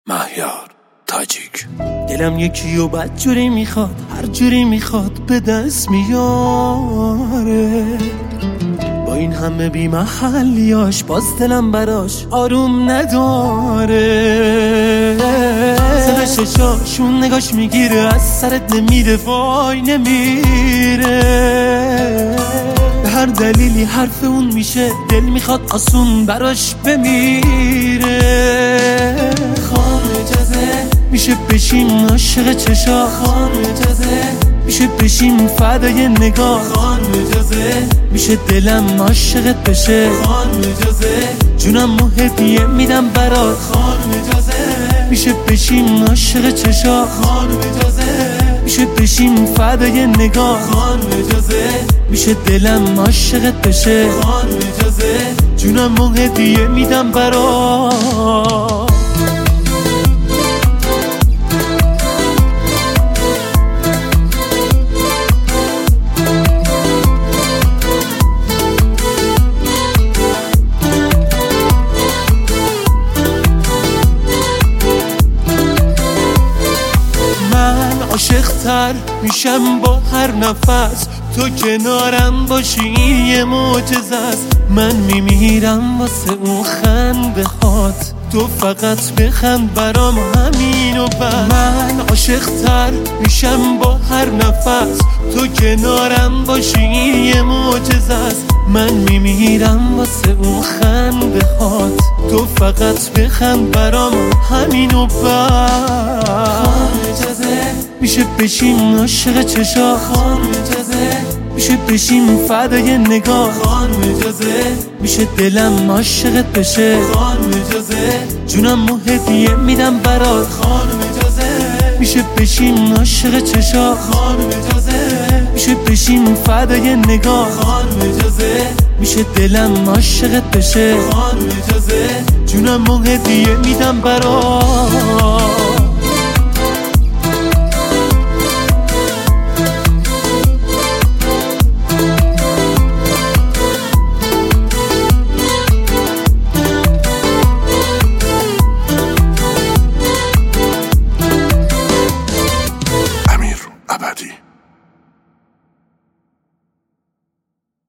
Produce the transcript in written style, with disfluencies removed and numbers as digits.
مهیار تاجیک. دلم یکی و بد جوری میخواد، هر جوری میخواد به دست میاره. با این همه بی محلیاش باز دلم براش آروم نداره. سر ششاشون نگاش میگیره، از سرت نمیره، وای نمیره. به هر دلیلی حرف اون میشه، دل میخواد آسون براش بمیره. خان اجازه میشه بشیم عاشق چشا، خان اجازه میشه بشیم فدای نگاه، خان اجازه میشه دلم عاشقت بشه، خان اجازه جونم و هدیه میدم برات، خان اجازه میشه بشیم عاشق چشا، خان اجازه میشه بشیم فدای نگاه، خان اجازه میشه دلم عاشقت بشه، خان اجازه جونم و هدیه میدم برات. عاشق‌تر میشم با هر نفس، تو کنارم باشی یه معجزه است. من میمیرم واسه اون خنده هات، تو فقط بخند برام همینو بس. من عاشق‌تر میشم با هر نفس، تو کنارم باشی یه معجزه است. من میمیرم واسه اون خنده هات، تو فقط بخند برام همینو بس. میشه بشیم عاشق چشا، خان اجازه میشه بشیم فدای نگاه، خان اجازه میشه دلم عاشقت بشه، خان اجازه جونم و هدیه میدم برات، خان اجازه میشه بشیم عاشق چشا، خان اجازه میشه بشیم فدای نگاه، خان اجازه میشه دلم عاشقت بشه، خان اجازه جونم و هدیه میدم برات.